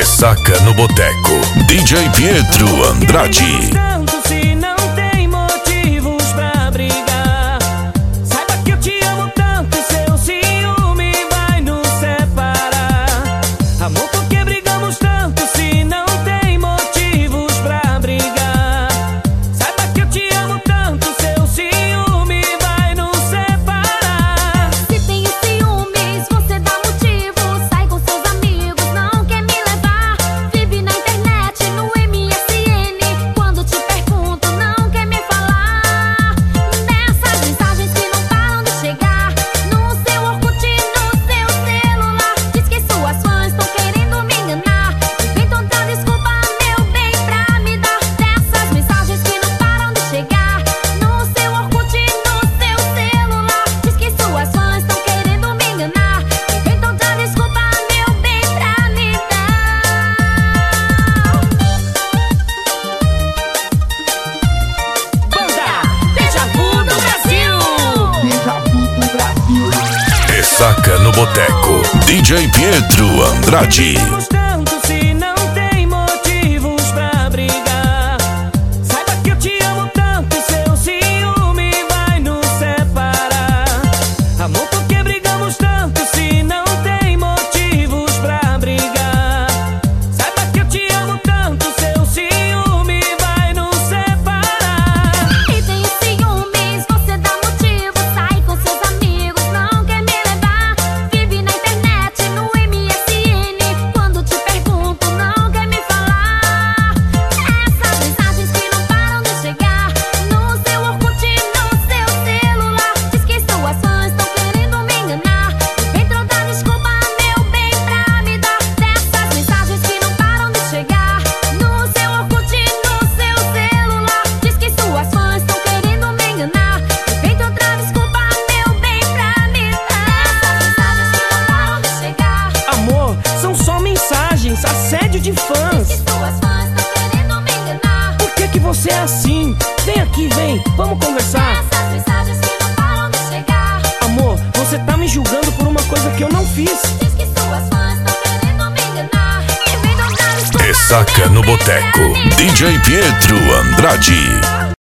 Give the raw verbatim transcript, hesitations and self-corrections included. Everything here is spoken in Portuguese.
Ressaca no Boteco, D J Pietro Andrade. Se não tem motivos pra brigar, saiba que eu te amo tanto, seu ciúme vai nos separar. Amor, por que brigamos tanto se não tem motivos pra brigar? Saiba que eu te amo tanto, seu ciúme vai nos separar. Se tem ciúmes, você dá motivo, sai com seus amigos, não quer me levar. Vive na internet, no M S N, quando te pergunto, não quer me falar. Dessas mensagens que não param de chegar, no seu Orkut, no seu celular. Diz que suas fãs estão querendo me enganar, inventa outra desculpa, meu bem, pra me dar. Dessas mensagens que não param de chegar, no seu Orkut, no seu celular. Diz que suas fãs estão querendo me enganar, inventa outra desculpa, meu bem, pra me dar. Banda Deja Vu do Brasil. Ressaca no Boteco, D J Pietro Andrade. Brigamos tanto se não tem motivos pra brigar. Saiba que eu te amo tanto, seu ciúme vai nos separar. Amor, por que brigamos tanto se não tem motivos pra brigar? Saiba que eu te amo tanto, seu ciúme vai nos separar. E tem ciúmes, você dá motivo, sai com seus amigos, não quer me levar. Vive na internet, no M S N, quando te pergunto, não quer me falar. Essas mensagens que não param de chegar, no seu Orkut, no seu celular. Diz que suas fãs estão querendo me enganar, inventa outra desculpa, meu bem, pra me dar. Dessas mensagens que não param de chegar, no seu Orkut, no seu celular. Diz que suas fãs estão querendo me enganar, inventa outra desculpa, meu bem, pra me dar. Dessas mensagens que não param de chegar, Amor, são só mensagens, assédio de que fãs. suas fãs estão querendo me enganar. Por que que você é assim? Vem aqui, vem, vamos conversar. Essas mensagens que não param de chegar, Amor, você tá me julgando por uma coisa que eu não fiz. diz que suas fãs estão querendo me enganar, inventa outra desculpa, Ressaca meu no bem, pra Boteco, me D J Pietro Andrade.